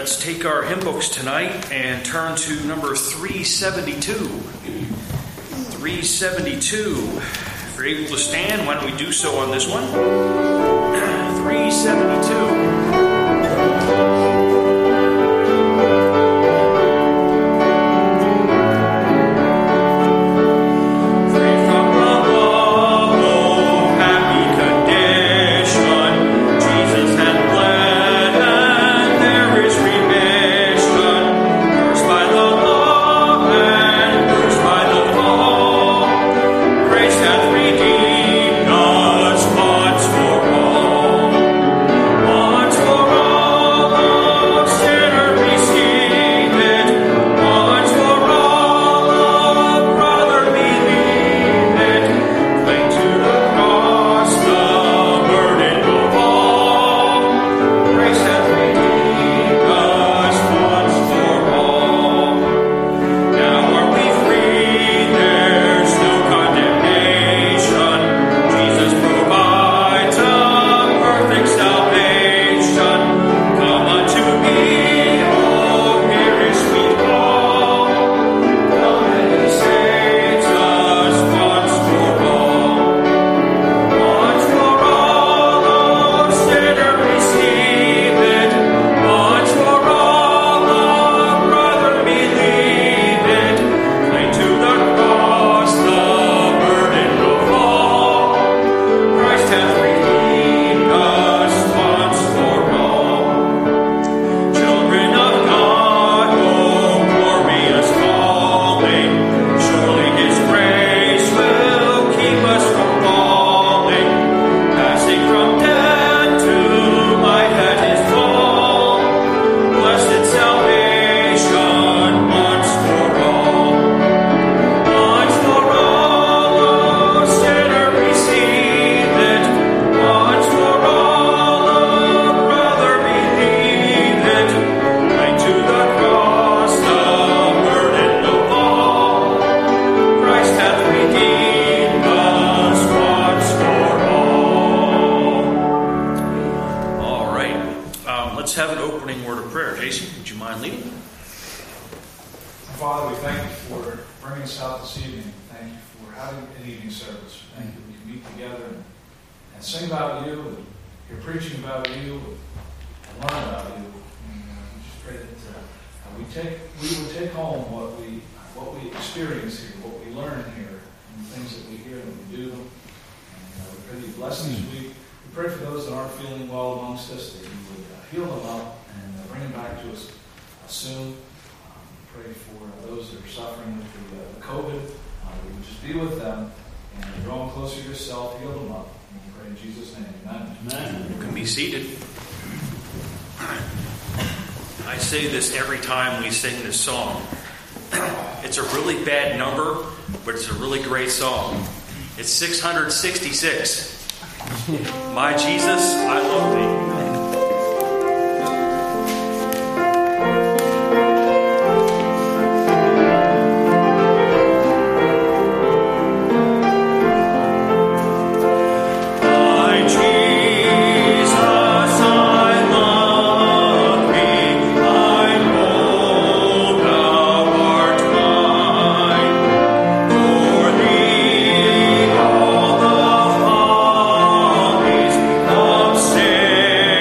Let's take our hymn books tonight and turn to number 372. 372. If you're able to stand, why don't we do so on this one? 372. It's a really bad number, but it's a really great song. It's 666. My Jesus, I love thee. Say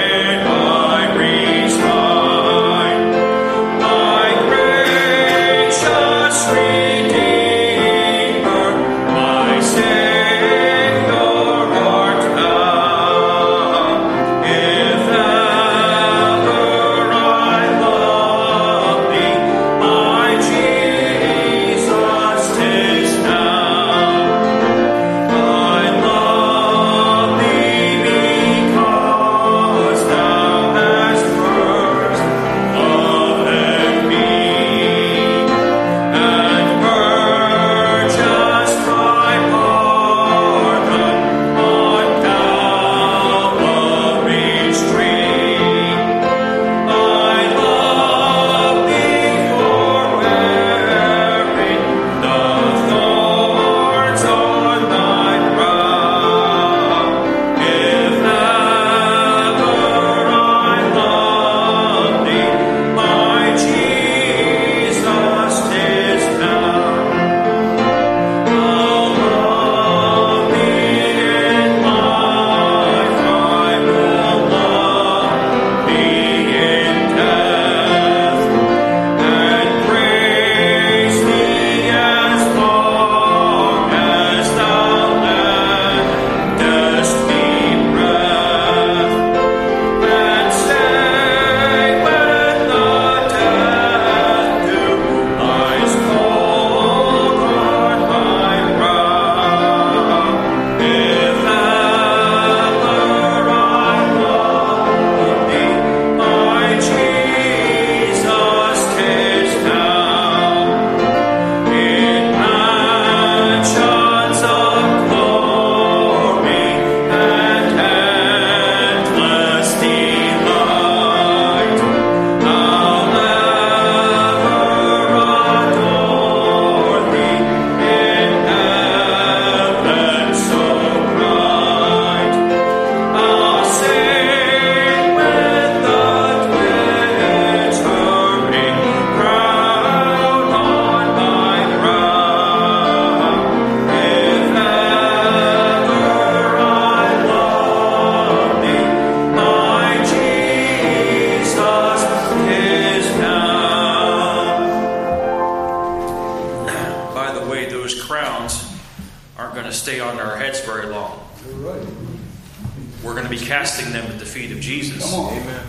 we're going to be casting them at the feet of Jesus. Amen.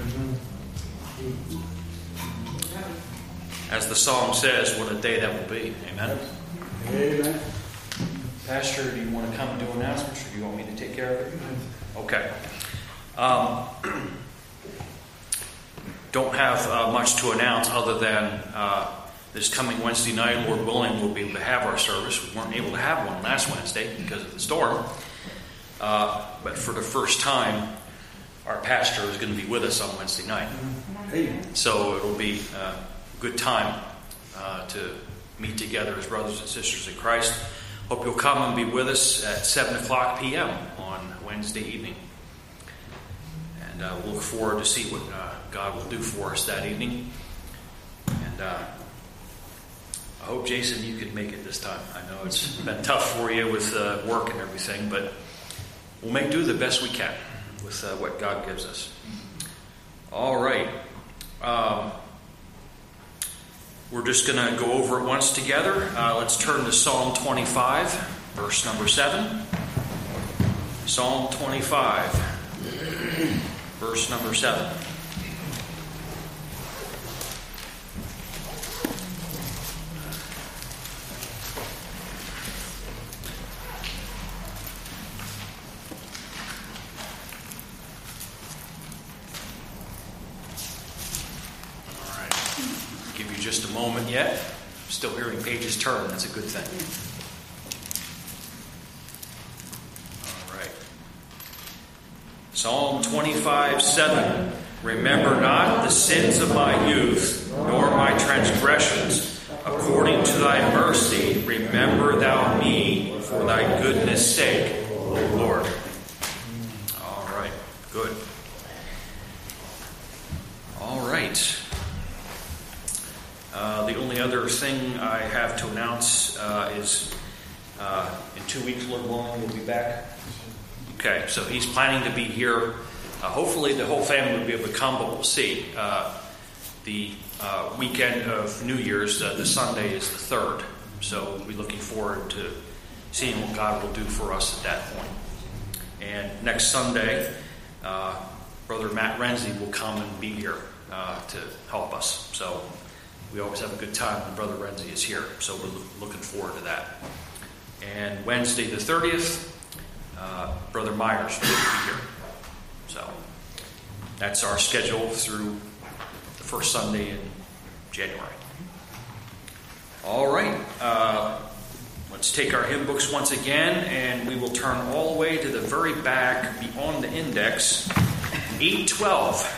As the song says, what a day that will be. Amen. Amen. Pastor, do you want to come and do announcements, or do you want me to take care of it? Okay. Don't have much to announce other than this coming Wednesday night, Lord willing, we'll be able to have our service. We weren't able to have one last Wednesday because of the storm. But for the first time, our pastor is going to be with us on Wednesday night. So it'll be a good time to meet together as brothers and sisters in Christ. Hope you'll come and be with us at 7 o'clock p.m. on Wednesday evening. And we'll look forward to see what God will do for us that evening. And I hope, Jason, you can make it this time. I know it's been tough for you with work and everything, but we'll make do the best we can with what God gives us. All right. We're just going to go over it once together. Let's turn to Psalm 25, verse number 7. Psalm 25, verse number 7. Just a moment yet. I'm still hearing pages turn. That's a good thing. All right. Psalm 25:7. Remember not the sins of my youth, nor my transgressions. According to thy mercy, remember thou me for thy goodness' sake, O Lord. All right. Good. All right. The only other thing I have to announce is in 2 weeks, Lord willing, we'll be back. Okay, so he's planning to be here. Hopefully the whole family will be able to come, but we'll see. The weekend of New Year's, the Sunday is the 3rd. So we'll be looking forward to seeing what God will do for us at that point. And next Sunday, Brother Matt Renzi will come and be here to help us. So we always have a good time when Brother Renzi is here, so we're looking forward to that. And Wednesday the 30th, Brother Myers will be here. So that's our schedule through the first Sunday in January. All right, let's take our hymn books once again, and we will turn all the way to the very back beyond the index, 812.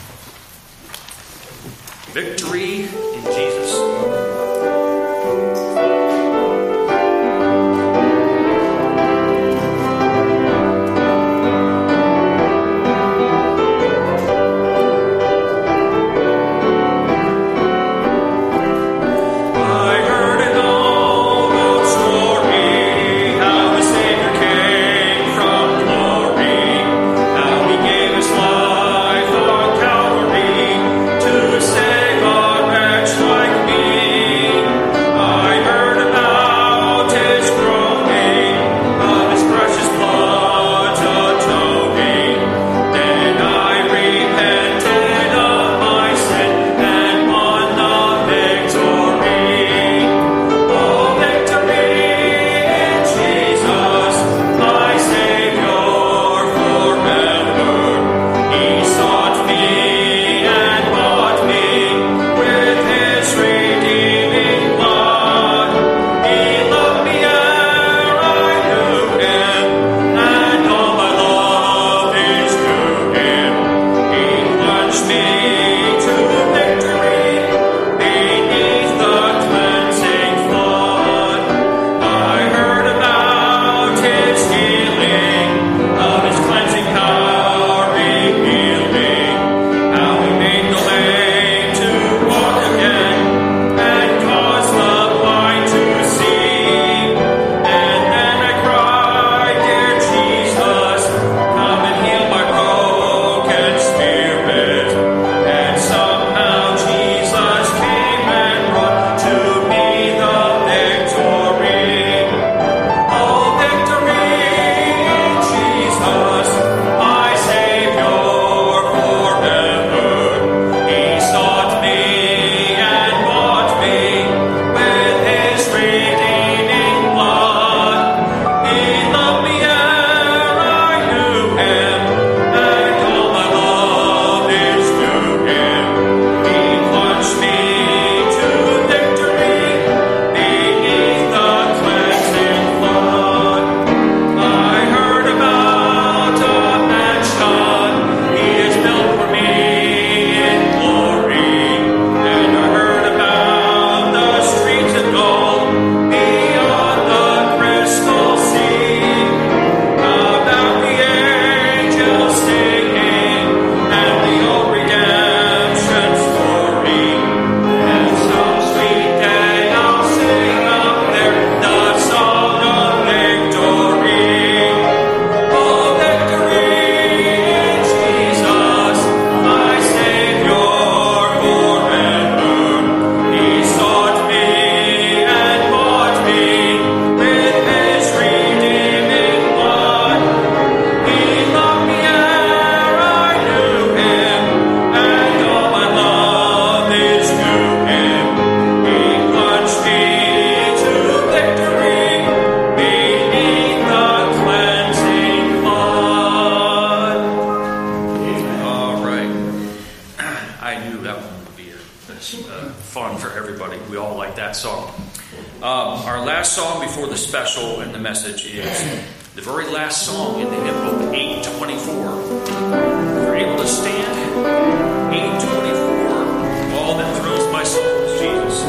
Victory in Jesus. Save our wretch like me. like that song. Our last song before the special and the message is the very last song in the hymn book, 824. If you're able to stand, 824, all that thrills my soul is Jesus.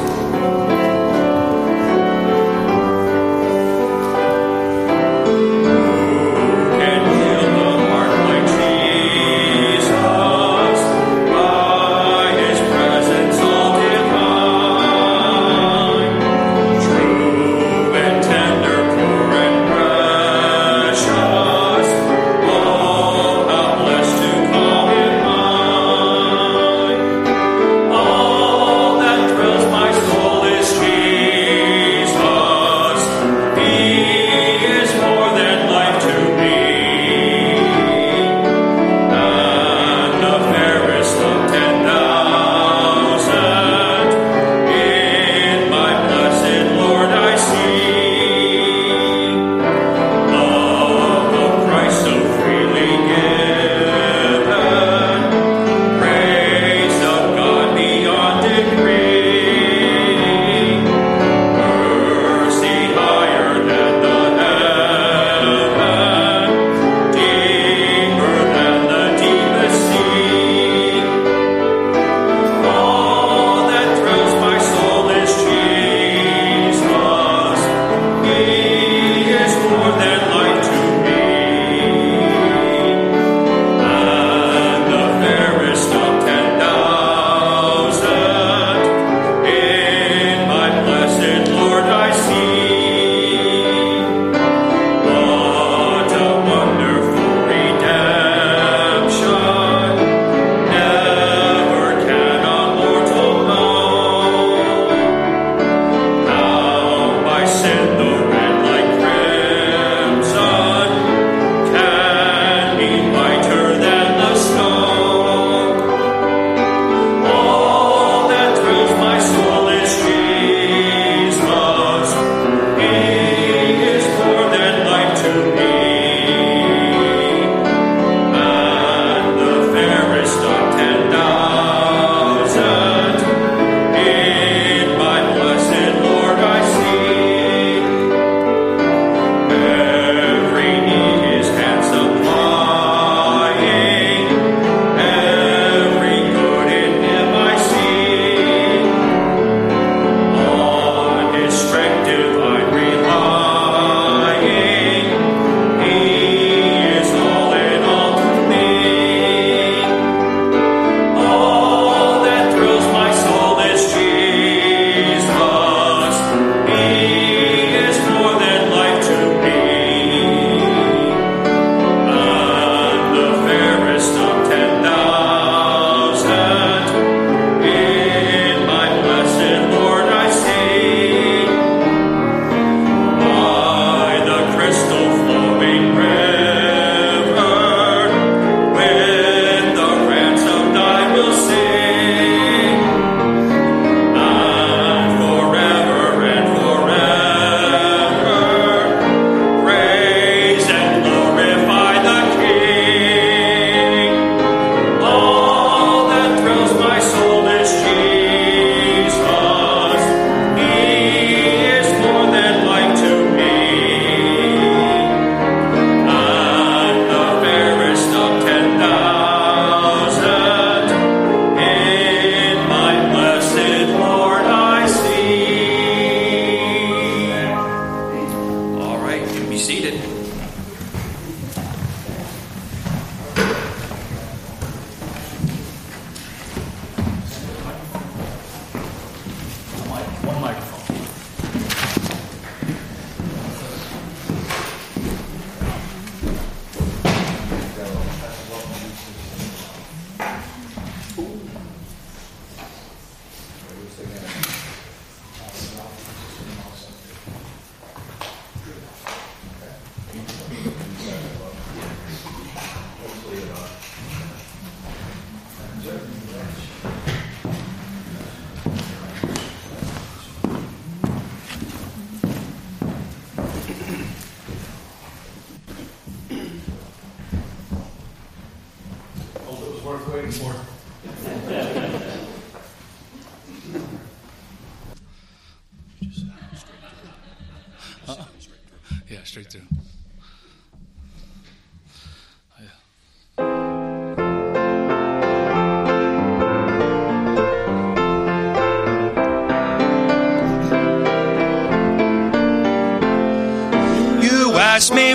worth waiting for.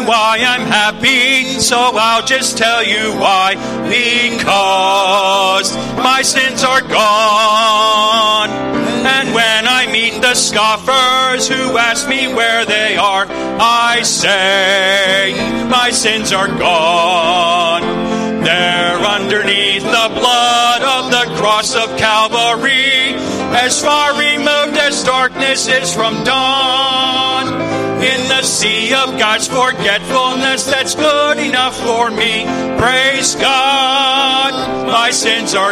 and why I'm happy, so I'll just tell you why. Because my sins are gone. And when I meet the scoffers who ask me where they are, I say, my sins are gone. They're underneath the blood of the cross of Calvary, as far removed as darkness is from dawn. In the sea of God's forgetfulness, that's good enough for me. Praise God, my sins are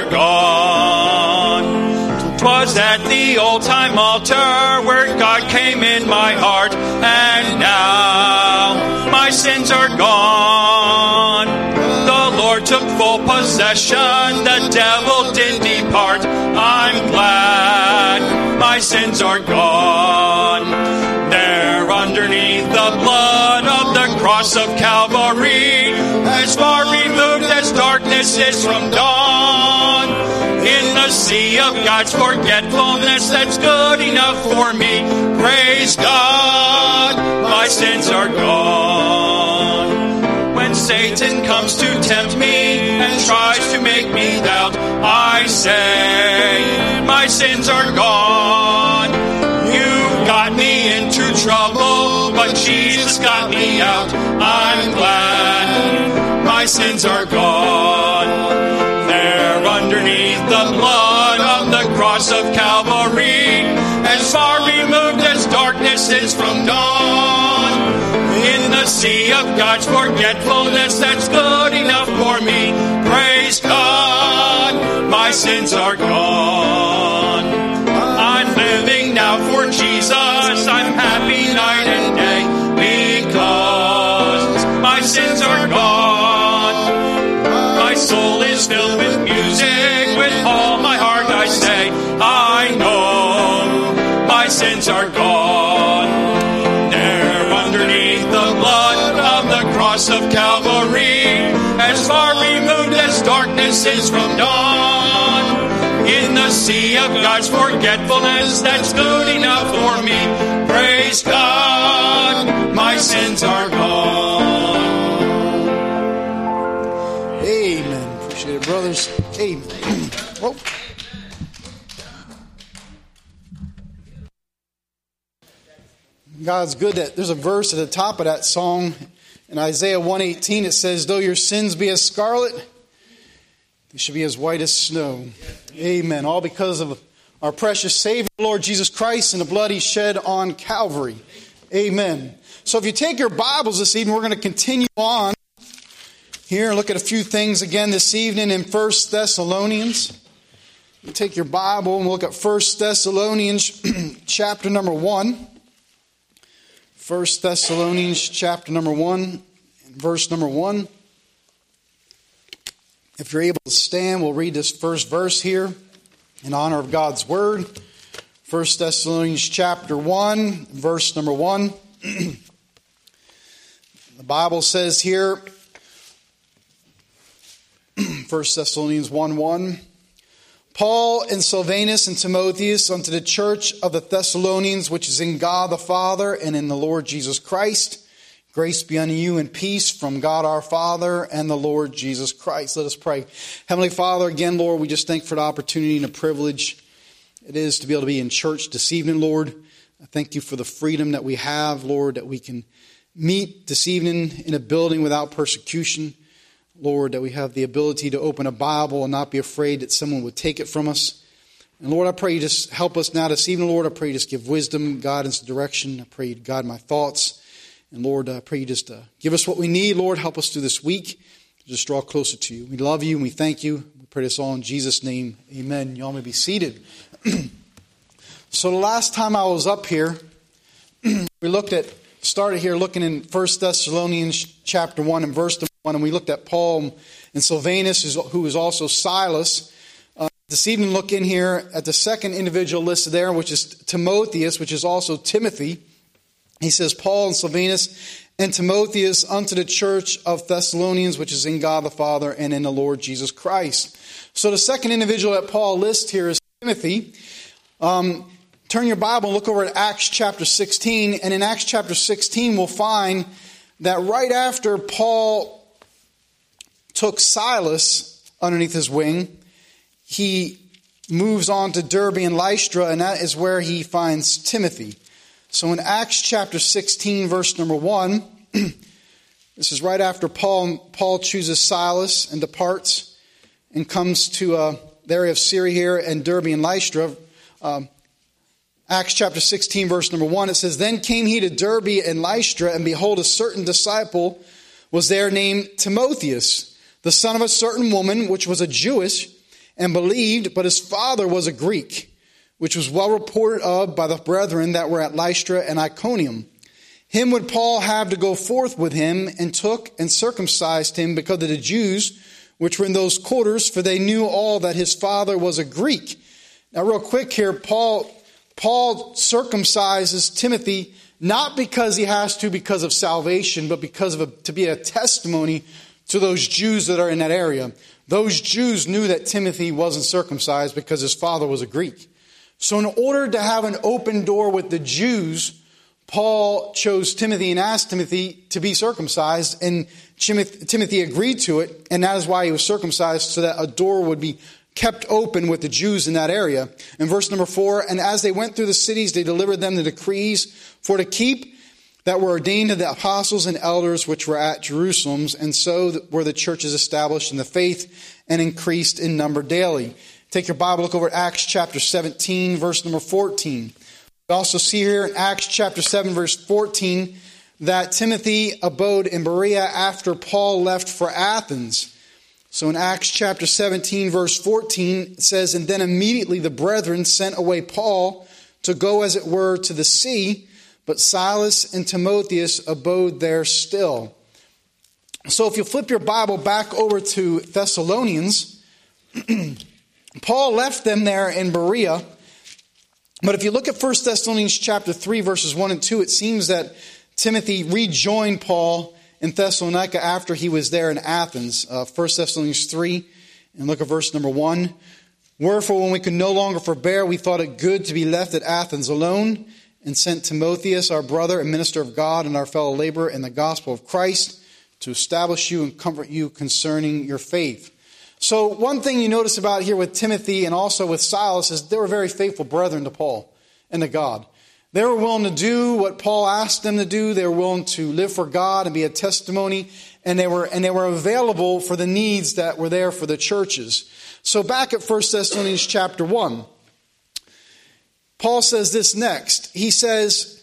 gone. 'Twas at the old-time altar where God came in my heart, and now my sins are gone. The Lord took full possession, the devil did depart. I'm glad my sins are gone. They're underneath the blood of the cross of Calvary, as far removed as darkness is from dawn. In the sea of God's forgetfulness, that's good enough for me. Praise God, my sins are gone. When Satan comes to tempt me and tries to make me doubt, I say, my sins are gone. You got me into trouble, but Jesus got me out. I'm glad my sins are gone. They're underneath the blood of the cross of Calvary, as far removed as darkness is from dawn. In the sea of God's forgetfulness, that's good enough for me. Praise God, my sins are gone. I'm living now for Jesus. I'm happy night and day, because my sins are gone. My soul is filled with music. With all my heart I say, I know my sins are gone. They're underneath the blood of the cross of Calvary, as far removed as darkness is from dawn. In the sea of God's forgetfulness, that's good enough for me. Praise God, my sins are gone. Amen. Appreciate it, brothers. Amen. Whoa. God's good. That there's a verse at the top of that song in Isaiah 1:18. It says, though your sins be as scarlet, they should be as white as snow. Amen. All because of our precious Savior, Lord Jesus Christ, and the blood He shed on Calvary. Amen. So if you take your Bibles this evening, we're going to continue on here and look at a few things again this evening in 1 Thessalonians. You take your Bible and we'll look at 1 Thessalonians chapter number 1. 1 Thessalonians chapter number 1, verse number 1. If you're able to stand, we'll read this first verse here in honor of God's Word. 1 Thessalonians chapter 1, verse number 1. The Bible says here, 1 Thessalonians 1:1, Paul and Silvanus and Timotheus unto the church of the Thessalonians, which is in God the Father and in the Lord Jesus Christ. Grace be unto you and peace from God our Father and the Lord Jesus Christ. Let us pray. Heavenly Father, again, Lord, we just thank you for the opportunity and the privilege it is to be able to be in church this evening, Lord. I thank you for the freedom that we have, Lord, that we can meet this evening in a building without persecution. Lord, that we have the ability to open a Bible and not be afraid that someone would take it from us. And Lord, I pray you just help us now this evening, Lord. I pray you just give wisdom, guidance, direction. I pray you guide my thoughts. And Lord, I pray you just give us what we need. Lord, help us through this week to just draw closer to you. We love you and we thank you. We pray this all in Jesus' name. Amen. Y'all may be seated. So the last time I was up here, we started here looking in 1 Thessalonians chapter 1 and verse 1, and we looked at Paul and Silvanus, who is also Silas. This evening, look in here at the second individual listed there, which is Timotheus, which is also Timothy. He says, Paul and Silvanus and Timotheus unto the church of Thessalonians, which is in God the Father and in the Lord Jesus Christ. So the second individual that Paul lists here is Timothy. Turn your Bible and look over at Acts chapter 16. And in Acts chapter 16, we'll find that right after Paul took Silas underneath his wing, he moves on to Derbe and Lystra, and that is where he finds Timothy. So in Acts chapter 16, verse number 1, this is right after Paul chooses Silas and departs and comes to the area of Syria here and Derbe and Lystra. Acts chapter 16, verse number 1, it says, Then came he to Derbe and Lystra, and behold, a certain disciple was there named Timotheus, the son of a certain woman, which was a Jewess, and believed, but his father was a Greek, which was well reported of by the brethren that were at Lystra and Iconium. Him would Paul have to go forth with him, and took and circumcised him because of the Jews which were in those quarters, for they knew all that his father was a Greek. Now real quick here, Paul circumcises Timothy, not because he has to because of salvation, but because to be a testimony to those Jews that are in that area. Those Jews knew that Timothy wasn't circumcised because his father was a Greek. So in order to have an open door with the Jews, Paul chose Timothy and asked Timothy to be circumcised, and Timothy agreed to it, and that is why he was circumcised, so that a door would be kept open with the Jews in that area. In verse number 4, And as they went through the cities, they delivered them the decrees for to keep that were ordained to the apostles and elders which were at Jerusalem, and so were the churches established in the faith and increased in number daily. Take your Bible, look over at Acts chapter 17, verse number 14. We also see here in Acts chapter 7, verse 14, that Timothy abode in Berea after Paul left for Athens. So in Acts chapter 17, verse 14, it says, And then immediately the brethren sent away Paul to go, as it were, to the sea, but Silas and Timotheus abode there still. So if you flip your Bible back over to Thessalonians, Paul left them there in Berea. But if you look at 1 Thessalonians chapter 3, verses 1 and 2, it seems that Timothy rejoined Paul in Thessalonica after he was there in Athens. 1 Thessalonians 3, and look at verse number 1. Wherefore, when we could no longer forbear, we thought it good to be left at Athens alone, and sent Timotheus, our brother and minister of God, and our fellow laborer in the gospel of Christ, to establish you and comfort you concerning your faith. So one thing you notice about here with Timothy and also with Silas is they were very faithful brethren to Paul and to God. They were willing to do what Paul asked them to do. They were willing to live for God and be a testimony, and they were available for the needs that were there for the churches. So back at 1 Thessalonians chapter 1, Paul says this next. He says,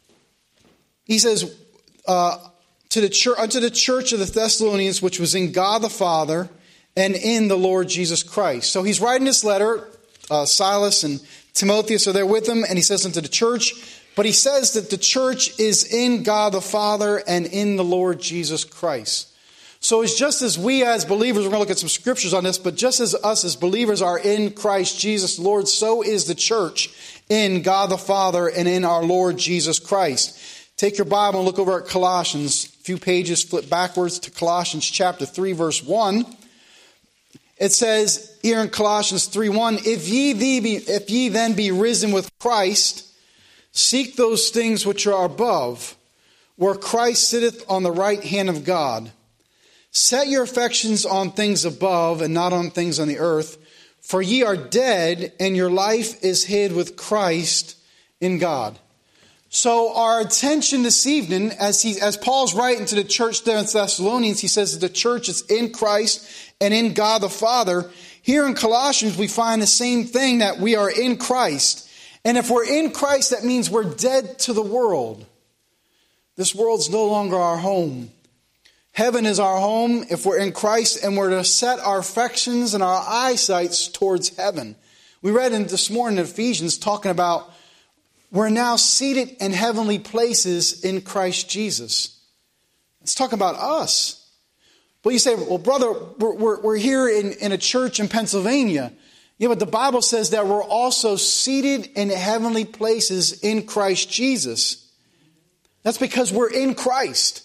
unto the church of the Thessalonians, which was in God the Father and in the Lord Jesus Christ. So he's writing this letter. Silas and Timotheus are there with him, and he says unto the church, but he says that the church is in God the Father and in the Lord Jesus Christ. So it's just as we as believers, we're going to look at some scriptures on this, but just as us as believers are in Christ Jesus the Lord, so is the church in God the Father and in our Lord Jesus Christ. Take your Bible and look over at Colossians. A few pages, flip backwards to Colossians chapter 3, verse 1. It says here in Colossians 3:1, if ye then be risen with Christ, seek those things which are above, where Christ sitteth on the right hand of God. Set your affections on things above and not on things on the earth, for ye are dead, and your life is hid with Christ in God. So our attention this evening, as Paul's writing to the church there in Thessalonians, he says that the church is in Christ and in God the Father. Here in Colossians, we find the same thing, that we are in Christ. And if we're in Christ, that means we're dead to the world. This world's no longer our home. Heaven is our home if we're in Christ, and we're to set our affections and our eyesights towards heaven. We read this morning in Ephesians talking about we're now seated in heavenly places in Christ Jesus. Let's talk about us. But you say, well, brother, we're here in a church in Pennsylvania. Yeah, but the Bible says that we're also seated in heavenly places in Christ Jesus. That's because we're in Christ.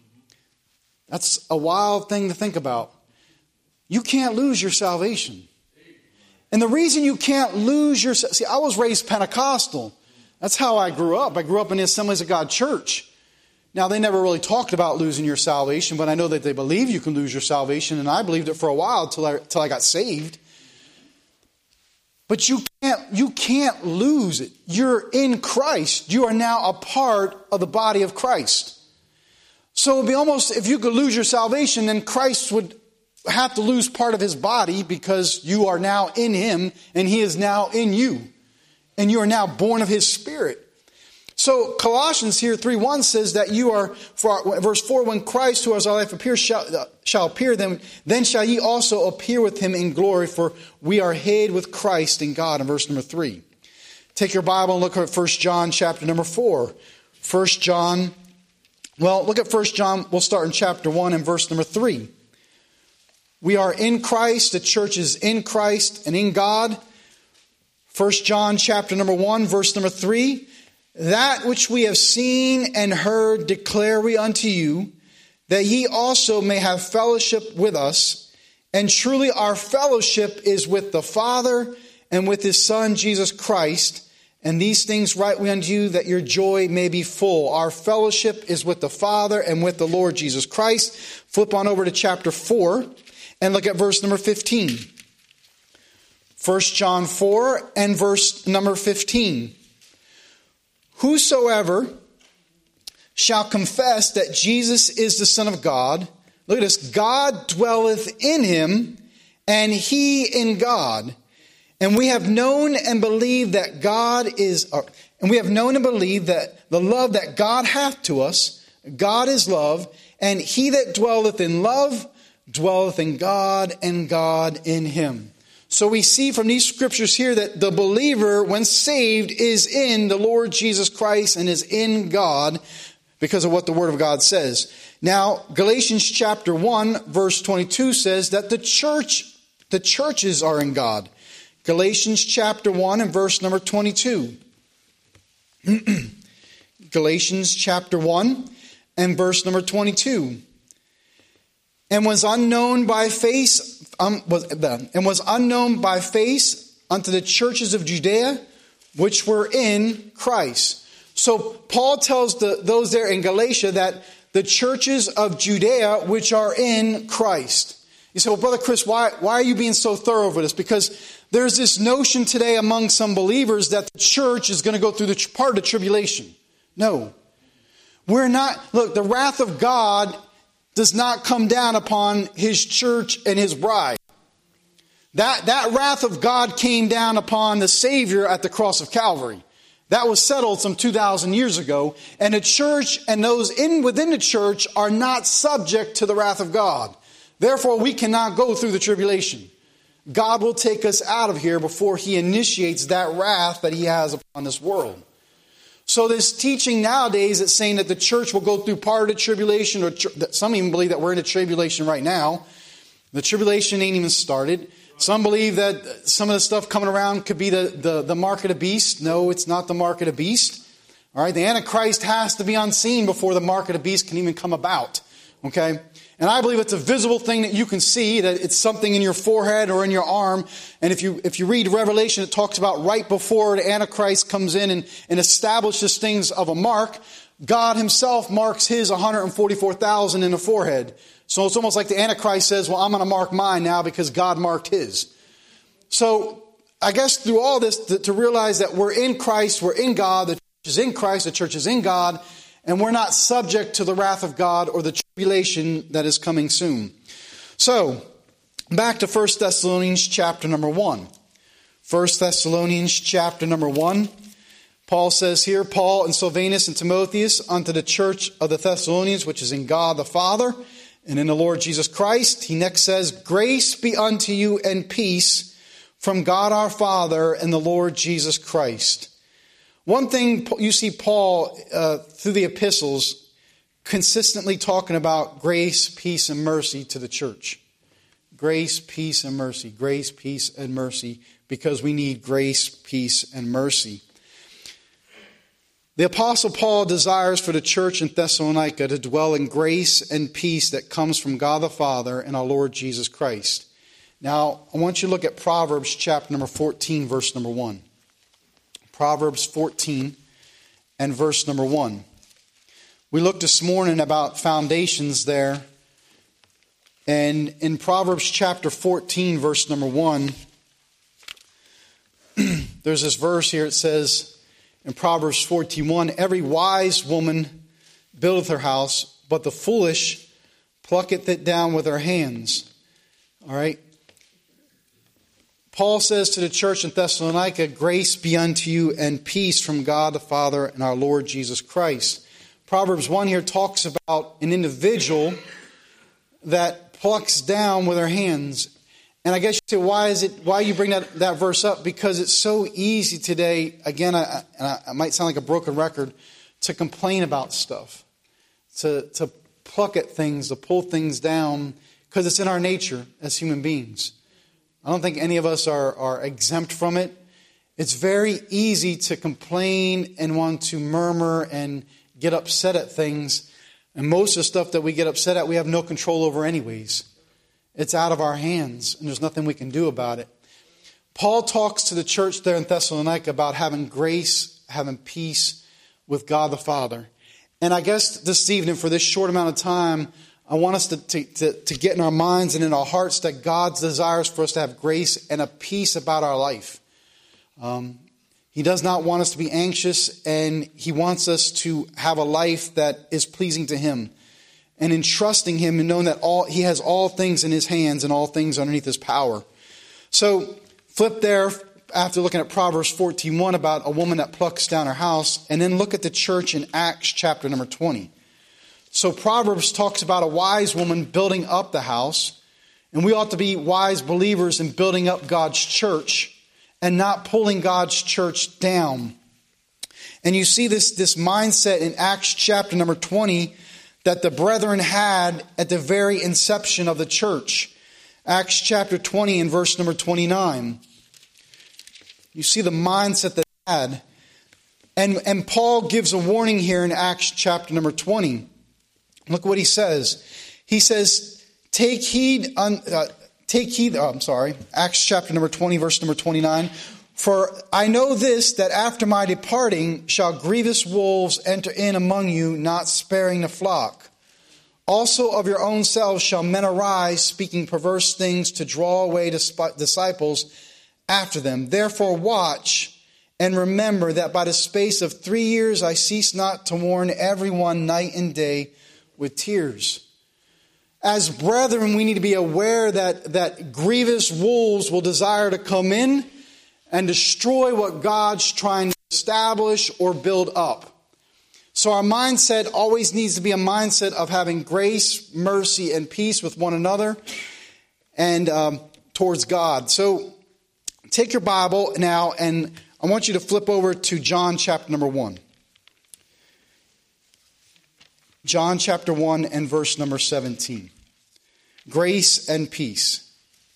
That's a wild thing to think about. You can't lose your salvation. And the reason you can't lose your... See, I was raised Pentecostal. That's how I grew up. I grew up in the Assemblies of God church. Now, they never really talked about losing your salvation, but I know that they believe you can lose your salvation, and I believed it for a while till I got saved. But you can't lose it. You're in Christ. You are now a part of the body of Christ. So it would be almost, if you could lose your salvation, then Christ would have to lose part of his body, because you are now in him and he is now in you. And you are now born of his Spirit. So Colossians here 3:1 says that you are, verse 4, when Christ, who as our life appears, shall appear, then shall ye also appear with him in glory, for we are hid with Christ in God, in verse number 3. Take your Bible and look at 1 John chapter number 4. 1 John, look at 1 John, we'll start in chapter 1 and verse number 3. We are in Christ, the church is in Christ and in God. 1 John chapter number 1, verse number 3. That which we have seen and heard declare we unto you, that ye also may have fellowship with us. And truly our fellowship is with the Father and with his Son Jesus Christ. And these things write we unto you, that your joy may be full. Our fellowship is with the Father and with the Lord Jesus Christ. Flip on over to chapter 4 and look at verse number 15. 1 John 4 and verse number 15. Whosoever shall confess that Jesus is the Son of God, look at this, God dwelleth in him, and he in God. And we have known and believed that the love that God hath to us, God is love, and he that dwelleth in love dwelleth in God, and God in him. So we see from these scriptures here that the believer, when saved, is in the Lord Jesus Christ and is in God because of what the Word of God says. Now, Galatians chapter 1, verse 22 says that the churches are in God. Galatians chapter 1 and verse number 22. Galatians chapter 1 and verse number 22. And was unknown by face unto the churches of Judea, which were in Christ. So Paul tells those there in Galatia that the churches of Judea, which are in Christ. You say, well, Brother Chris, why are you being so thorough with this? Because there's this notion today among some believers that the church is going to go through the part of the tribulation. No. We're not. Look, the wrath of God does not come down upon his church and his bride. That wrath of God came down upon the Savior at the cross of Calvary. That was settled some 2,000 years ago. And the church and those within the church are not subject to the wrath of God. Therefore, we cannot go through the tribulation. God will take us out of here before he initiates that wrath that he has upon this world. So this teaching nowadays that's saying that the church will go through part of the tribulation, or some even believe that we're in a tribulation right now. The tribulation ain't even started. Some believe that some of the stuff coming around could be the mark of the beast. No, it's not the mark of the beast. All right, the Antichrist has to be on scene before the mark of the beast can even come about. Okay? And I believe it's a visible thing that you can see, that it's something in your forehead or in your arm. And if you read Revelation, it talks about right before the Antichrist comes in and establishes things of a mark, God himself marks his 144,000 in the forehead. So it's almost like the Antichrist says, well, I'm going to mark mine now because God marked his. So I guess through all this, to realize that we're in Christ, we're in God, the church is in Christ, the church is in God, and we're not subject to the wrath of God or the tribulation that is coming soon. So, back to 1 Thessalonians chapter number 1. 1 Thessalonians chapter number 1. Paul says here, Paul and Silvanus and Timotheus unto the church of the Thessalonians, which is in God the Father and in the Lord Jesus Christ. He next says, grace be unto you and peace from God our Father and the Lord Jesus Christ. One thing you see Paul through the epistles consistently talking about grace, peace, and mercy to the church. Grace, peace, and mercy. Grace, peace, and mercy, because we need grace, peace, and mercy. The Apostle Paul desires for the church in Thessalonica to dwell in grace and peace that comes from God the Father and our Lord Jesus Christ. Now, I want you to look at Proverbs chapter number 14, verse number 1. Proverbs 14 and verse number 1. We looked this morning about foundations there. And in Proverbs chapter 14, verse number 1, there's this verse here. It says in Proverbs 14:1, every wise woman buildeth her house, but the foolish plucketh it down with her hands. All right. Paul says to the church in Thessalonica, grace be unto you and peace from God the Father and our Lord Jesus Christ. Proverbs 1 here talks about an individual that plucks down with her hands. And I guess you say, why you bring that verse up? Because it's so easy today, again, I might sound like a broken record, to complain about stuff, to pluck at things, to pull things down, because it's in our nature as human beings. I don't think any of us are exempt from it. It's very easy to complain and want to murmur and get upset at things. And most of the stuff that we get upset at, we have no control over anyways. It's out of our hands, and there's nothing we can do about it. Paul talks to the church there in Thessalonica about having grace, having peace with God the Father. And I guess this evening, for this short amount of time, I want us to get in our minds and in our hearts that God desires for us to have grace and a peace about our life. He does not want us to be anxious, and He wants us to have a life that is pleasing to Him. And in trusting Him and knowing that He has all things in His hands and all things underneath His power. So flip there after looking at Proverbs 14:1 about a woman that plucks down her house, and then look at the church in Acts chapter number 20. So Proverbs talks about a wise woman building up the house, and we ought to be wise believers in building up God's church and not pulling God's church down. And you see this mindset in Acts chapter number 20 that the brethren had at the very inception of the church. Acts chapter 20 and verse number 29. You see the mindset that they had. And Paul gives a warning here in Acts chapter number 20. Look what he says. He says, Acts chapter number 20, verse number 29. For I know this, that after my departing shall grievous wolves enter in among you, not sparing the flock. Also of your own selves shall men arise, speaking perverse things to draw away disciples after them. Therefore watch and remember that by the space of 3 years I cease not to warn everyone night and day with tears. As brethren, we need to be aware that grievous wolves will desire to come in and destroy what God's trying to establish or build up. So our mindset always needs to be a mindset of having grace, mercy, and peace with one another and towards God. So take your Bible now, and I want you to flip over to John chapter number 1. John chapter 1 and verse number 17. Grace and peace.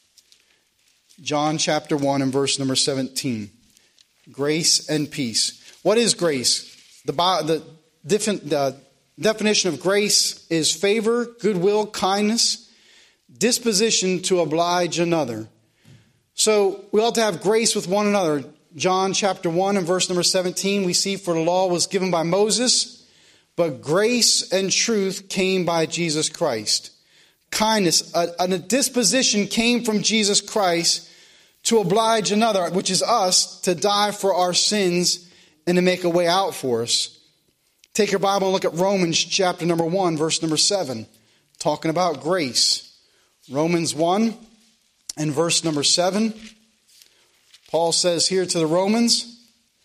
John chapter 1 and verse number 17. Grace and peace. What is grace? The definition of grace is favor, goodwill, kindness, disposition to oblige another. So we ought to have grace with one another. John chapter 1 and verse number 17, we see, for the law was given by Moses, but grace and truth came by Jesus Christ. Kindness, a disposition came from Jesus Christ to oblige another, which is us, to die for our sins and to make a way out for us. Take your Bible and look at Romans chapter number 1, verse number 7, talking about grace. Romans 1 and verse number 7. Paul says here to the Romans,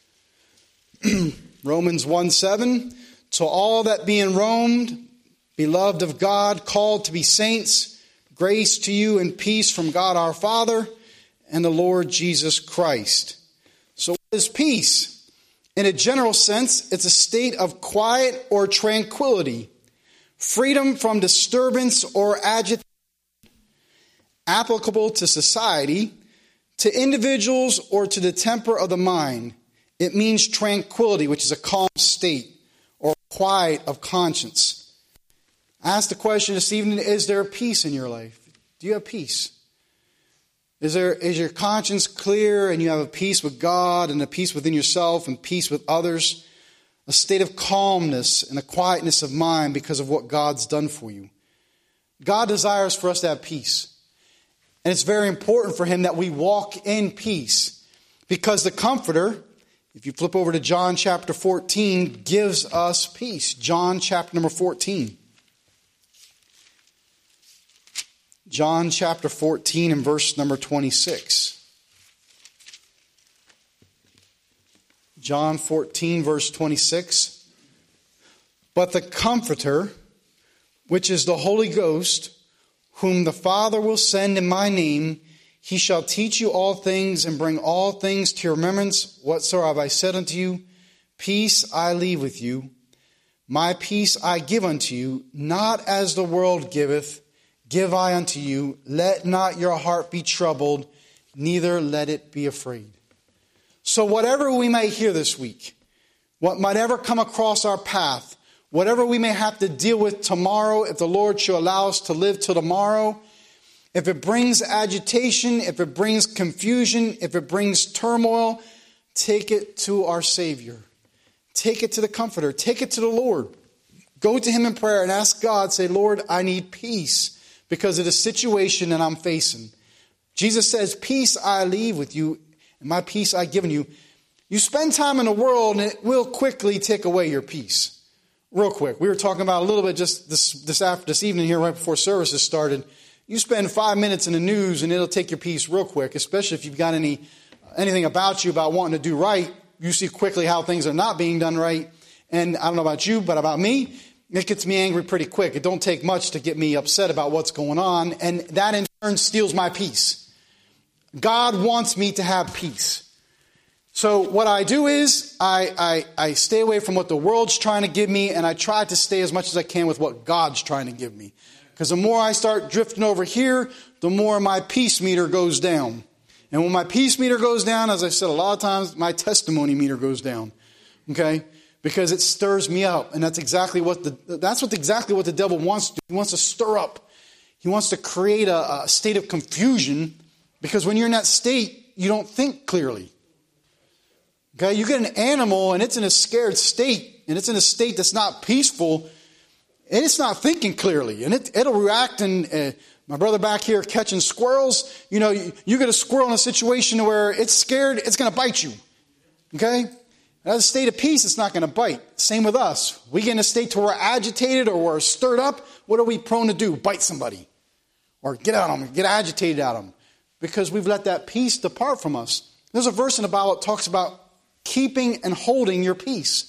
Romans 1:7, to all that be in Rome, beloved of God, called to be saints, grace to you and peace from God our Father and the Lord Jesus Christ. So what is peace? In a general sense, it's a state of quiet or tranquility, freedom from disturbance or agitation, applicable to society, to individuals, or to the temper of the mind. It means tranquility, which is a calm state or quiet of conscience. I asked the question this evening, is there peace in your life? Do you have peace? Is your conscience clear and you have a peace with God and a peace within yourself and peace with others? a state of calmness and a quietness of mind because of what God's done for you. God desires for us to have peace. And it's very important for him that we walk in peace, because the Comforter, if you flip over to John chapter 14, gives us peace. John chapter number 14. John chapter 14 and verse number 26. John 14 verse 26. But the Comforter, which is the Holy Ghost, whom the Father will send in my name, he shall teach you all things and bring all things to your remembrance whatsoever I said unto you. Peace I leave with you. My peace I give unto you, not as the world giveth, give I unto you. Let not your heart be troubled, neither let it be afraid. So whatever we may hear this week, what might ever come across our path, whatever we may have to deal with tomorrow, if the Lord shall allow us to live till tomorrow, if it brings agitation, if it brings confusion, if it brings turmoil, take it to our Savior. Take it to the Comforter. Take it to the Lord. Go to him in prayer and ask God, say, Lord, I need peace because of the situation that I'm facing. Jesus says, peace I leave with you, and my peace I give you. You spend time in the world, and it will quickly take away your peace. Real quick. We were talking about a little bit just this evening here right before services started. You spend 5 minutes in the news, and it'll take your peace real quick, especially if you've got anything about you about wanting to do right. You see quickly how things are not being done right. And I don't know about you, but about me, it gets me angry pretty quick. It don't take much to get me upset about what's going on, and that in turn steals my peace. God wants me to have peace. So what I do is I stay away from what the world's trying to give me, and I try to stay as much as I can with what God's trying to give me. Because the more I start drifting over here, the more my peace meter goes down. And when my peace meter goes down, as I said a lot of times, my testimony meter goes down. Okay? Because it stirs me up. And that's exactly what the devil wants to do. He wants to stir up. He wants to create a state of confusion. Because when you're in that state, you don't think clearly. Okay? You get an animal and it's in a scared state. And it's in a state that's not peaceful. And it's not thinking clearly. And it'll react. And my brother back here catching squirrels. You know, you get a squirrel in a situation where it's scared, it's going to bite you. Okay? As a state of peace, it's not going to bite. Same with us. We get in a state where we're agitated or we're stirred up. What are we prone to do? Bite somebody. Or get at them. Get agitated at them. Because we've let that peace depart from us. There's a verse in the Bible that talks about keeping and holding your peace.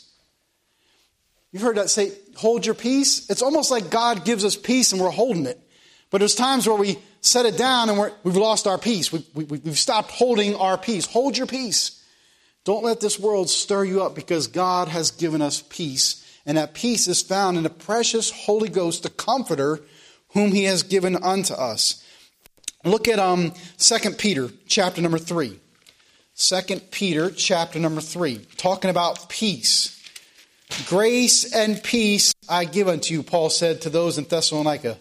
You've heard that say, hold your peace. It's almost like God gives us peace and we're holding it. But there's times where we set it down and we've lost our peace. We've stopped holding our peace. Hold your peace. Don't let this world stir you up, because God has given us peace. And that peace is found in the precious Holy Ghost, the Comforter, whom he has given unto us. Look at 2 Peter chapter number 3. 2 Peter chapter number 3. Talking about peace. Grace and peace I give unto you, Paul said to those in Thessalonica.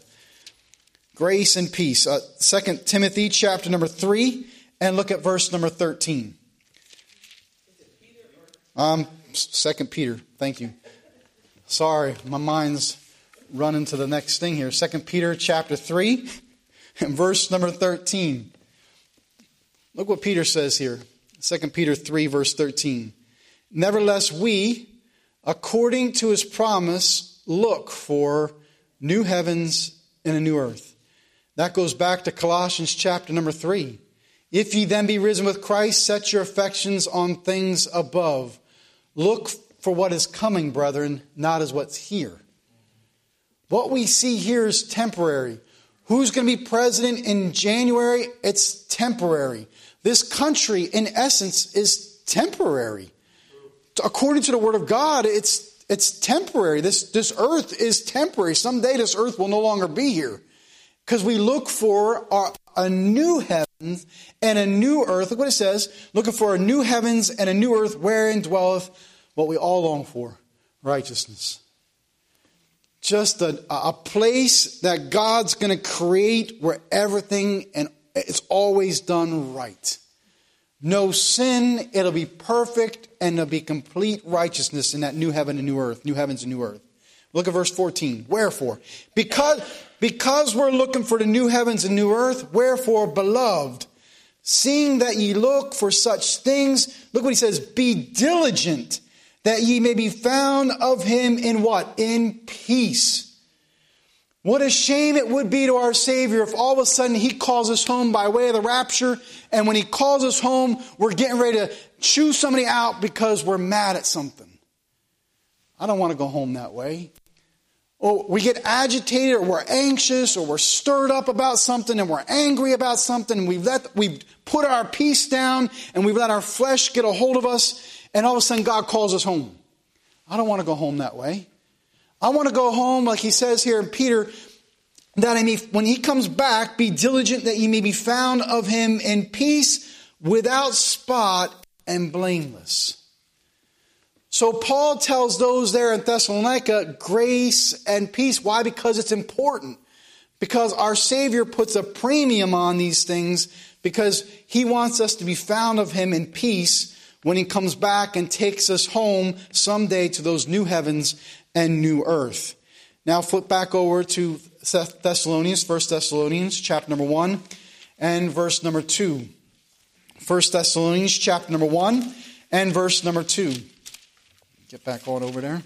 Grace and peace. 2 Timothy chapter number 3. And look at verse number 13. 2 Peter. Thank you. Sorry, my mind's running to the next thing here. 2 Peter chapter 3 and verse number 13. Look what Peter says here. 2 Peter 3 verse 13. Nevertheless we, according to his promise, look for new heavens and a new earth. That goes back to Colossians chapter number 3. If ye then be risen with Christ, set your affections on things above. Look for what is coming, brethren, not as what's here. What we see here is temporary. Who's going to be president in January? It's temporary. This country, in essence, is temporary. According to the Word of God, it's temporary. This earth is temporary. Someday this earth will no longer be here. Because we look for a new heavens and a new earth. Look what it says. Looking for a new heavens and a new earth wherein dwelleth what we all long for. Righteousness. Just a place that God's going to create where everything and it's always done right. No sin. It'll be perfect, and there'll be complete righteousness in that new heaven and new earth, new heavens and new earth. Look at verse 14. Wherefore? Because we're looking for the new heavens and new earth, wherefore, beloved, seeing that ye look for such things, look what he says, be diligent, that ye may be found of him in what? In peace. What a shame it would be to our Savior if all of a sudden he calls us home by way of the rapture, and when he calls us home, we're getting ready to chew somebody out because we're mad at something. I don't want to go home that way. Or we get agitated, or we're anxious, or we're stirred up about something, and we're angry about something, and we've put our peace down, and we've let our flesh get a hold of us, and all of a sudden God calls us home. I don't want to go home that way. I want to go home, like he says here in Peter, that when he comes back, be diligent that ye may be found of him in peace, without spot and blameless. So Paul tells those there in Thessalonica grace and peace. Why? Because it's important. Because our Savior puts a premium on these things, because he wants us to be found of him in peace when he comes back and takes us home someday to those new heavens and new earth. Now flip back over to Thessalonians, 1 Thessalonians chapter number 1 and verse number 2. 1 Thessalonians chapter number 1 and verse number 2. Get back on over there.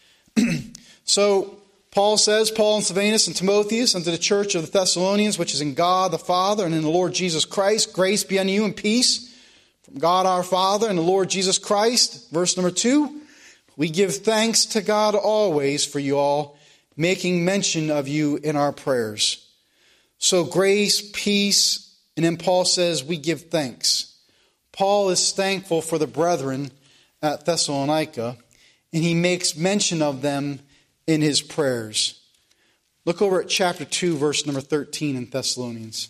So Paul says, Paul and Silvanus and Timotheus unto the church of the Thessalonians, which is in God the Father and in the Lord Jesus Christ, grace be unto you and peace from God our Father and the Lord Jesus Christ. Verse number 2, we give thanks to God always for you all, making mention of you in our prayers. So grace, peace, and then Paul says we give thanks. Paul is thankful for the brethren at Thessalonica, and he makes mention of them in his prayers. Look over at chapter 2, verse number 13 in Thessalonians.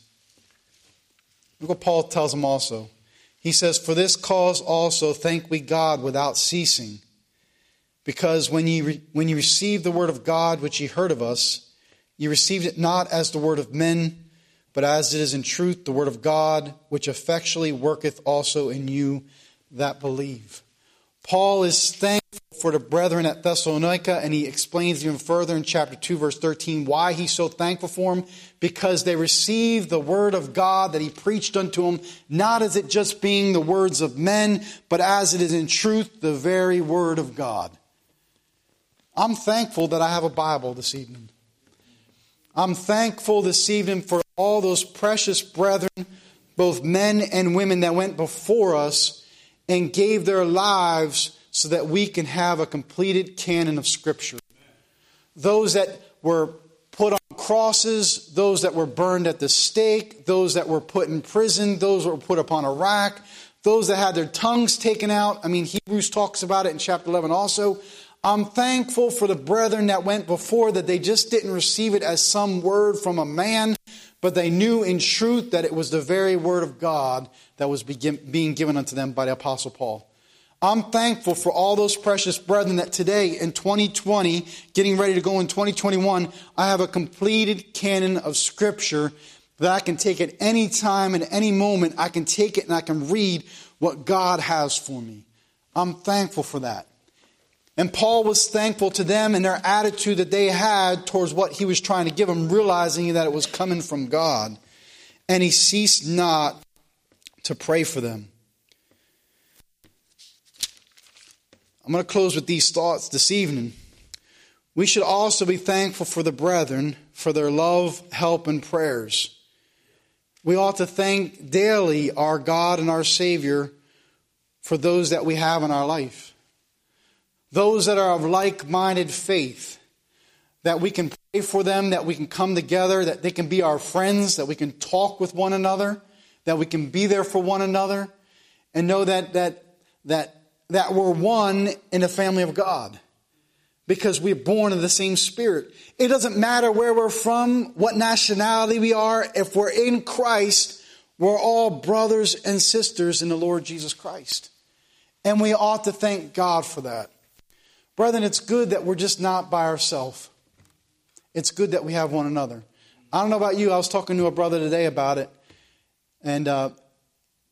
Look what Paul tells them also. He says, for this cause also thank we God without ceasing, because when ye received the word of God which ye heard of us, ye received it not as the word of men, but as it is in truth the word of God, which effectually worketh also in you that believe. Paul is thankful for the brethren at Thessalonica, and he explains even further in chapter 2, verse 13, why he's so thankful for them. Because they received the word of God that he preached unto them, not as it just being the words of men, but as it is in truth the very word of God. I'm thankful that I have a Bible this evening. I'm thankful this evening for all those precious brethren, both men and women that went before us and gave their lives so that we can have a completed canon of Scripture. Those that were put on crosses, those that were burned at the stake, those that were put in prison, those that were put upon a rack, those that had their tongues taken out. Hebrews talks about it in chapter 11 also. I'm thankful for the brethren that went before, that they just didn't receive it as some word from a man, but they knew in truth that it was the very word of God that was being given unto them by the Apostle Paul. I'm thankful for all those precious brethren that today in 2020, getting ready to go in 2021, I have a completed canon of Scripture that I can take at any time and any moment. I can take it and I can read what God has for me. I'm thankful for that. And Paul was thankful to them and their attitude that they had towards what he was trying to give them, realizing that it was coming from God. And he ceased not to pray for them. I'm going to close with these thoughts this evening. We should also be thankful for the brethren, for their love, help, and prayers. We ought to thank daily our God and our Savior for those that we have in our life. Those that are of like-minded faith, that we can pray for them, that we can come together, that they can be our friends, that we can talk with one another, that we can be there for one another, and know that we're one in the family of God, because we're born of the same Spirit. It doesn't matter where we're from, what nationality we are. If we're in Christ, we're all brothers and sisters in the Lord Jesus Christ. And we ought to thank God for that. Brethren, it's good that we're just not by ourselves. It's good that we have one another. I don't know about you. I was talking to a brother today about it. And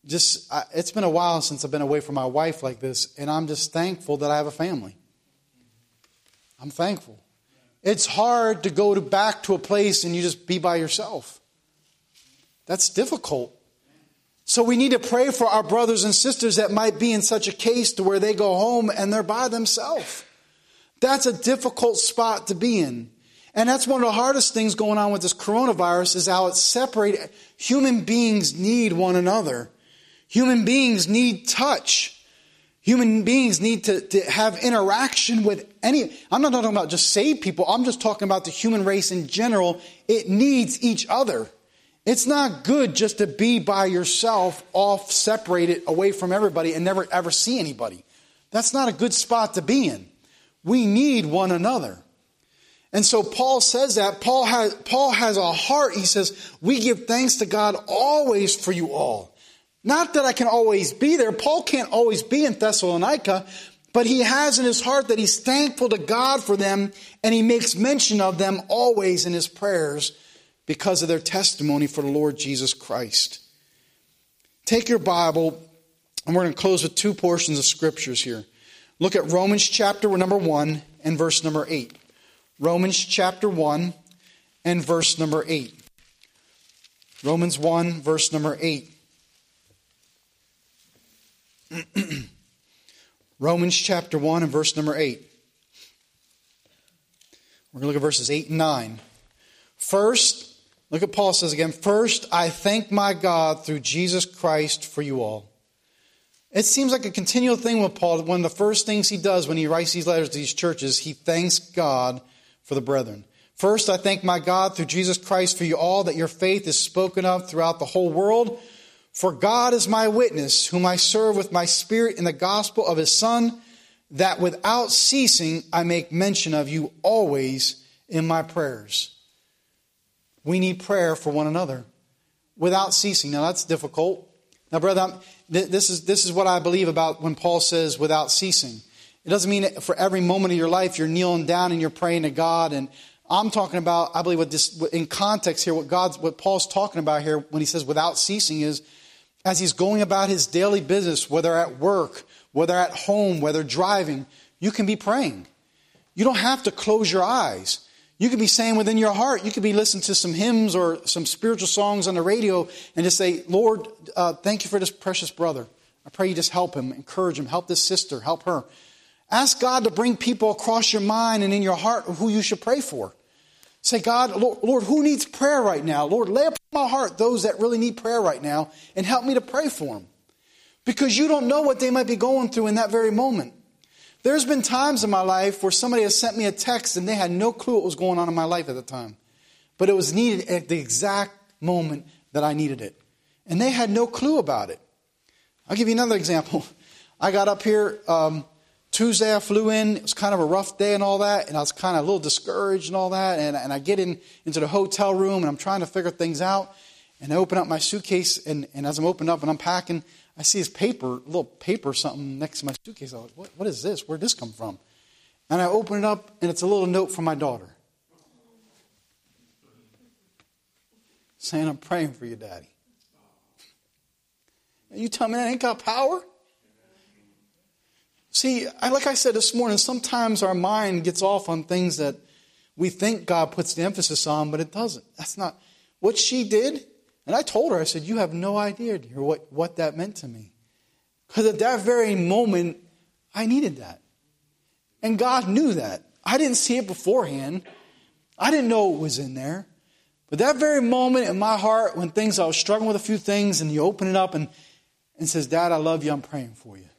it's been a while since I've been away from my wife like this, and I'm just thankful that I have a family. I'm thankful. It's hard to go back to a place and you just be by yourself. That's difficult. So we need to pray for our brothers and sisters that might be in such a case to where they go home and they're by themselves. That's a difficult spot to be in. And that's one of the hardest things going on with this coronavirus is how it's separated. Human beings need one another. Human beings need touch. Human beings need to have interaction with I'm not talking about just saved people. I'm just talking about the human race in general. It needs each other. It's not good just to be by yourself, off, separated, away from everybody and never ever see anybody. That's not a good spot to be in. We need one another. And so Paul says that. Paul has a heart. He says, we give thanks to God always for you all. Not that I can always be there. Paul can't always be in Thessalonica, but he has in his heart that he's thankful to God for them, and he makes mention of them always in his prayers because of their testimony for the Lord Jesus Christ. Take your Bible, and we're going to close with two portions of scriptures here. Look at Romans chapter number 1 and verse number 8. Romans chapter 1 and verse number 8. Romans 1, verse number 8. Romans chapter 1 and verse number 8. We're going to look at verses 8 and 9. First, look at Paul says again, first I thank my God through Jesus Christ for you all. It seems like a continual thing with Paul. One of the first things he does when he writes these letters to these churches, he thanks God for the brethren. First, I thank my God through Jesus Christ for you all, that your faith is spoken of throughout the whole world. For God is my witness, whom I serve with my spirit in the gospel of his Son, that without ceasing I make mention of you always in my prayers. We need prayer for one another without ceasing. Now that's difficult. Now, brother, this is what I believe about when Paul says without ceasing. It doesn't mean that for every moment of your life you're kneeling down and you're praying to God. And I'm talking about, I believe, in context here, what Paul's talking about here when he says without ceasing is as he's going about his daily business, whether at work, whether at home, whether driving, you can be praying. You don't have to close your eyes. You could be saying within your heart, you could be listening to some hymns or some spiritual songs on the radio and just say, Lord, thank you for this precious brother. I pray you just help him, encourage him, help this sister, help her. Ask God to bring people across your mind and in your heart who you should pray for. Say, God, Lord, who needs prayer right now? Lord, lay upon my heart those that really need prayer right now and help me to pray for them. Because you don't know what they might be going through in that very moment. There's been times in my life where somebody has sent me a text and they had no clue what was going on in my life at the time. But it was needed at the exact moment that I needed it. And they had no clue about it. I'll give you another example. I got up here Tuesday, I flew in. It was kind of a rough day and all that. And I was kind of a little discouraged and all that. And I get into the hotel room and I'm trying to figure things out. And I open up my suitcase. And as I'm opening up and unpacking, I see this little paper something next to my suitcase. I was like, what is this? Where'd this come from? And I open it up and it's a little note from my daughter. Saying, I'm praying for you, Daddy. And you tell me that ain't got power? See, like I said this morning, sometimes our mind gets off on things that we think God puts the emphasis on, but it doesn't. That's not what she did. And I told her, I said, you have no idea, dear, what that meant to me. Because at that very moment, I needed that. And God knew that. I didn't see it beforehand. I didn't know it was in there. But that very moment in my heart, when I was struggling with a few things, and you open it up and says, Dad, I love you, I'm praying for you.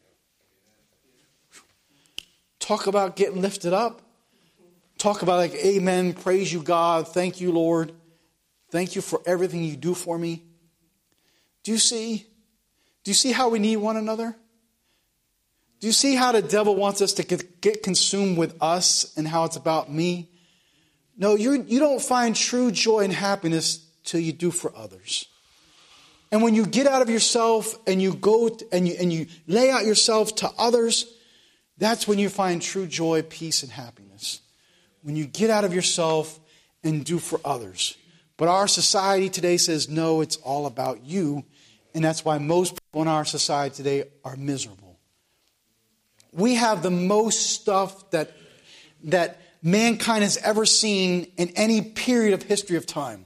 Talk about getting lifted up. Talk about like, amen, praise you, God. Thank you, Lord. Thank you for everything you do for me. Do you see how we need one another? Do you see how the devil wants us to get consumed with us and how it's about me? No, you don't find true joy and happiness till you do for others. And when you get out of yourself and you go and you lay out yourself to others, that's when you find true joy, peace, and happiness. When you get out of yourself and do for others. But our society today says, no, it's all about you. And that's why most people in our society today are miserable. We have the most stuff that mankind has ever seen in any period of history of time.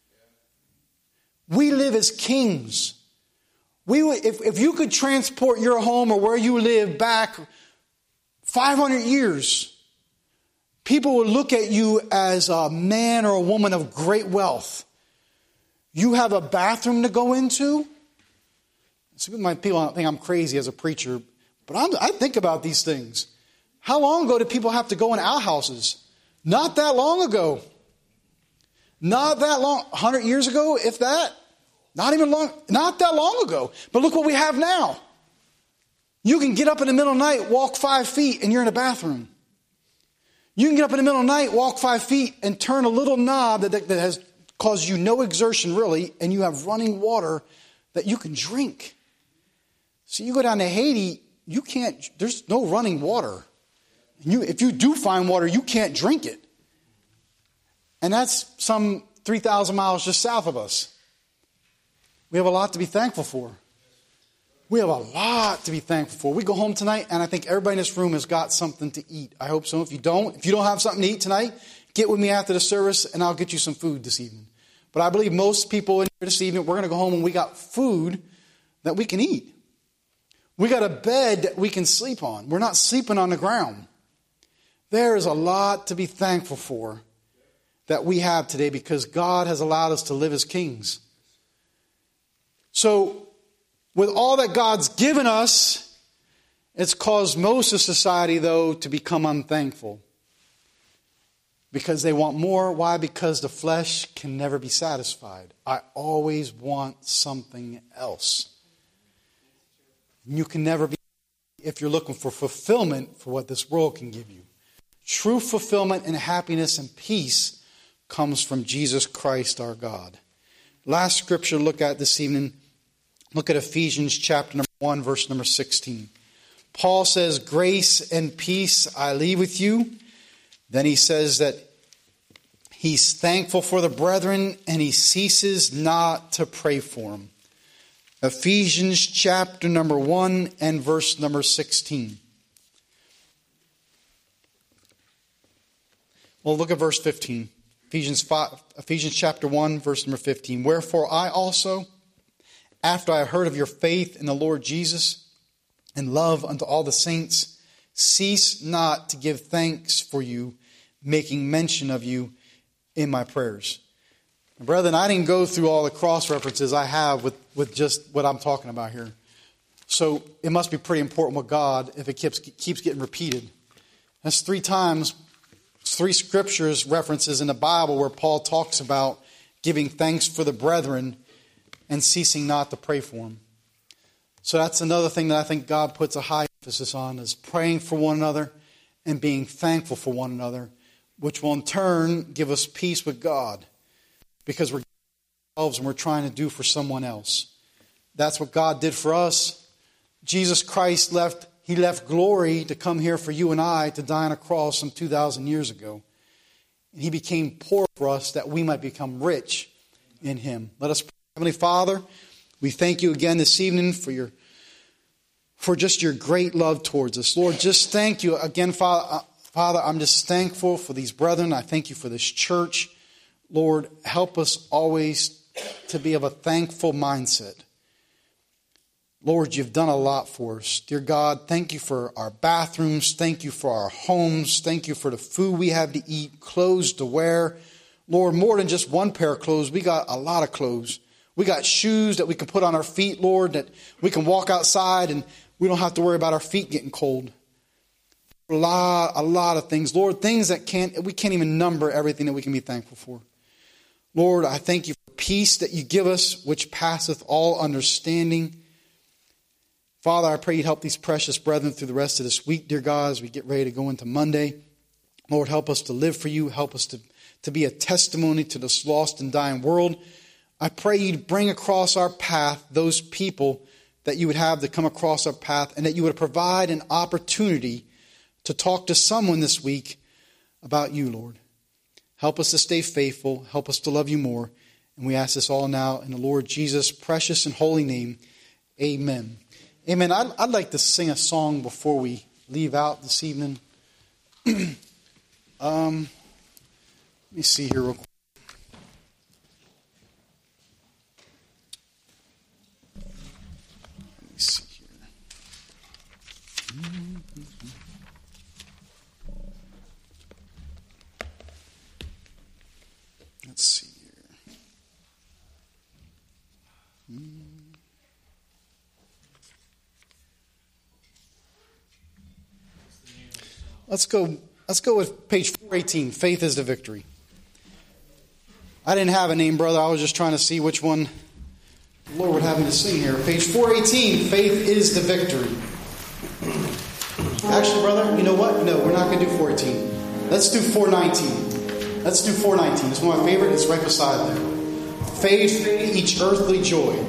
We live as kings. If you could transport your home or where you live back 500 years, people would look at you as a man or a woman of great wealth. You have a bathroom to go into? Some people think I'm crazy as a preacher, but I think about these things. How long ago did people have to go in outhouses? Not that long ago. Not that long. 100 years ago, if that. Not that long ago. But look what we have now. You can get up in the middle of the night, walk 5 feet, and you're in a bathroom. You can get up in the middle of the night, walk 5 feet, and turn a little knob that has caused you no exertion really, and you have running water that you can drink. So you go down to Haiti, there's no running water. If you do find water, you can't drink it. And that's some 3,000 miles just south of us. We have a lot to be thankful for. We have a lot to be thankful for. We go home tonight, and I think everybody in this room has got something to eat. I hope so. If you don't have something to eat tonight, get with me after the service, and I'll get you some food this evening. But I believe most people in here this evening, we're going to go home and we got food that we can eat. We got a bed that we can sleep on. We're not sleeping on the ground. There is a lot to be thankful for that we have today because God has allowed us to live as kings. So, with all that God's given us, it's caused most of society, though, to become unthankful. Because they want more. Why? Because the flesh can never be satisfied. I always want something else. You can never be if you're looking for fulfillment for what this world can give you. True fulfillment and happiness and peace comes from Jesus Christ our God. Last scripture to look at this evening, look at Ephesians chapter number 1, verse number 16. Paul says, grace and peace I leave with you. Then he says that he's thankful for the brethren and he ceases not to pray for them. Ephesians chapter number 1 and verse number 16. Well, look at verse 15. Ephesians chapter 1, verse number 15. Wherefore I also, after I heard of your faith in the Lord Jesus and love unto all the saints, cease not to give thanks for you, making mention of you in my prayers. Brethren, I didn't go through all the cross references I have with just what I'm talking about here. So it must be pretty important with God if it keeps getting repeated. That's 3 times, 3 scriptures references in the Bible where Paul talks about giving thanks for the brethren and ceasing not to pray for them. So that's another thing that I think God puts a high emphasis on is praying for one another and being thankful for one another, which will in turn give us peace with God. Because we're ourselves and we're trying to do for someone else. That's what God did for us. Jesus Christ left glory to come here for you and I to die on a cross some 2,000 years ago. And he became poor for us that we might become rich in him. Let us pray. Heavenly Father, we thank you again this evening for just your great love towards us. Lord, just thank you again, Father. I'm just thankful for these brethren. I thank you for this church. Lord, help us always to be of a thankful mindset. Lord, you've done a lot for us. Dear God, thank you for our bathrooms. Thank you for our homes. Thank you for the food we have to eat, clothes to wear. Lord, more than just one pair of clothes, we got a lot of clothes. We got shoes that we can put on our feet, Lord, that we can walk outside and we don't have to worry about our feet getting cold. A lot of things. Lord, things that we can't even number everything that we can be thankful for. Lord, I thank you for peace that you give us, which passeth all understanding. Father, I pray you'd help these precious brethren through the rest of this week, dear God, as we get ready to go into Monday. Lord, help us to live for you. Help us to be a testimony to this lost and dying world. I pray you'd bring across our path those people that you would have to come across our path and that you would provide an opportunity to talk to someone this week about you, Lord. Help us to stay faithful. Help us to love you more. And And we ask this all now in the Lord Jesus' precious and holy name. Amen. Amen. I'd like to sing a song before we leave out this evening. Let me see here real quick. Let me see here. Let's see here. Let's go with page 418, Faith is the Victory. I didn't have a name, brother. I was just trying to see which one the Lord would have me to sing here. Page 418, Faith is the Victory. Actually, brother, you know what? No, we're not going to do 418. Let's do 419. Let's do 419. It's one of my favorite. It's right beside there. Faith, each earthly joy.